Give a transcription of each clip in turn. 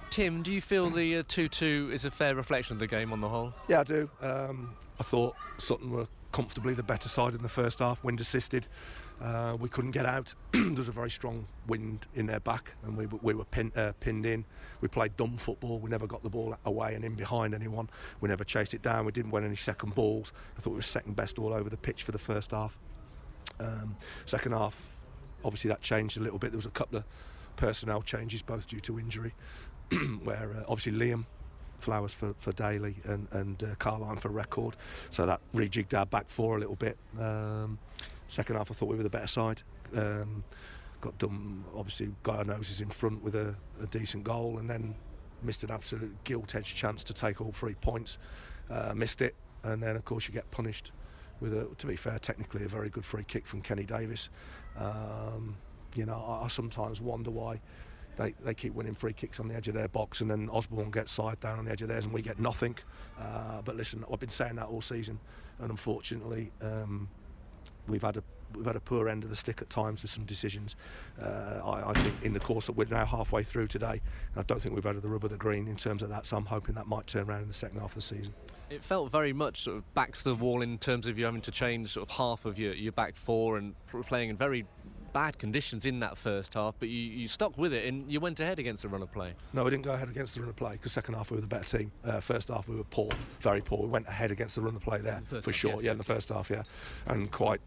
Tim, do you feel the 2-2 is a fair reflection of the game on the whole? Yeah, I do. I thought Sutton were comfortably the better side in the first half, wind assisted. We couldn't get out. There was a very strong wind in their back, and we were pinned in. We played dumb football. We never got the ball away and in behind anyone. We never chased it down. We didn't win any second balls. I thought we were second best all over the pitch for the first half. Second half, obviously that changed a little bit. There was a couple of personnel changes, both due to injury, where obviously Liam Flowers for Daly and Carline for Record, so that rejigged our back four a little bit. Second half I thought we were the better side. Got done, obviously got our noses in front with a decent goal, and then missed an absolute gilt-edged chance to take all 3 points. Missed it, and then of course you get punished with to be fair, technically a very good free kick from Kenny Davis. I sometimes wonder why they keep winning free kicks on the edge of their box, and then Osborne gets side down on the edge of theirs and we get nothing. But listen, I've been saying that all season, and unfortunately we've had a poor end of the stick at times with some decisions. I think in the course that we're now halfway through today, I don't think we've had the rub of the green in terms of that, so I'm hoping that might turn around in the second half of the season. It felt very much sort of backs to the wall in terms of you having to change sort of half of your back four and playing in very bad conditions in that first half, but you stuck with it and you went ahead against the run of play. No, we didn't go ahead against the run of play because second half we were the better team. First half we were poor, very poor. We went ahead against the run of play there for sure. Yes, in the first half, yeah, and quite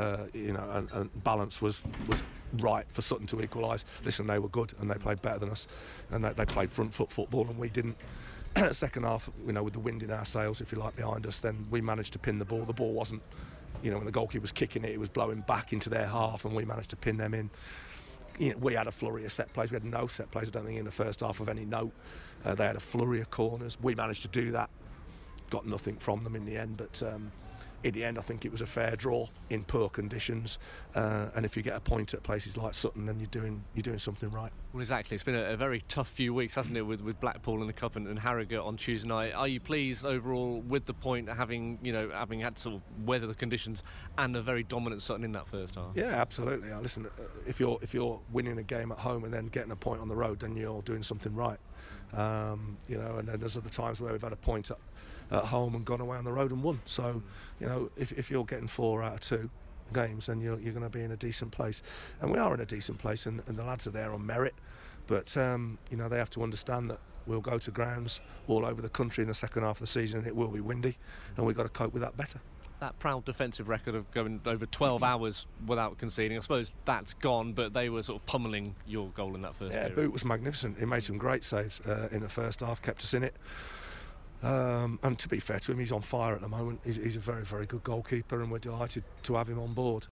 and balance was right for Sutton to equalise. Listen, they were good and they played better than us, and they played front foot football and we didn't. Second half, with the wind in our sails, if you like, behind us, then we managed to pin the ball. The ball wasn't, when the goalkeeper was kicking it, it was blowing back into their half, and we managed to pin them in. We had a flurry of set plays. We had no set plays, I don't think, in the first half of any note. They had a flurry of corners. We managed to do that. Got nothing from them in the end, but in the end I think it was a fair draw in poor conditions, and if you get a point at places like Sutton, then you're doing something right. Well, exactly. It's been a very tough few weeks, hasn't it, with Blackpool in the Cup and Harrogate on Tuesday night. Are you pleased overall with the point, having had to sort of weather the conditions and a very dominant Sutton in that first half? Yeah, absolutely. Listen, if you're winning a game at home and then getting a point on the road, then you're doing something right. And then there's other times where we've had a point at home and gone away on the road and won. So, if you're getting 4 out of 2 games, then you're going to be in a decent place, and we are in a decent place, and the lads are there on merit. But they have to understand that we'll go to grounds all over the country in the second half of the season, and it will be windy, and we've got to cope with that better. That proud defensive record of going over 12 hours without conceding, I suppose that's gone, but they were sort of pummelling your goal in that first period. Boot was magnificent. He made some great saves in the first half, kept us in it. And to be fair to him, he's on fire at the moment. He's a very, very good goalkeeper, and we're delighted to have him on board.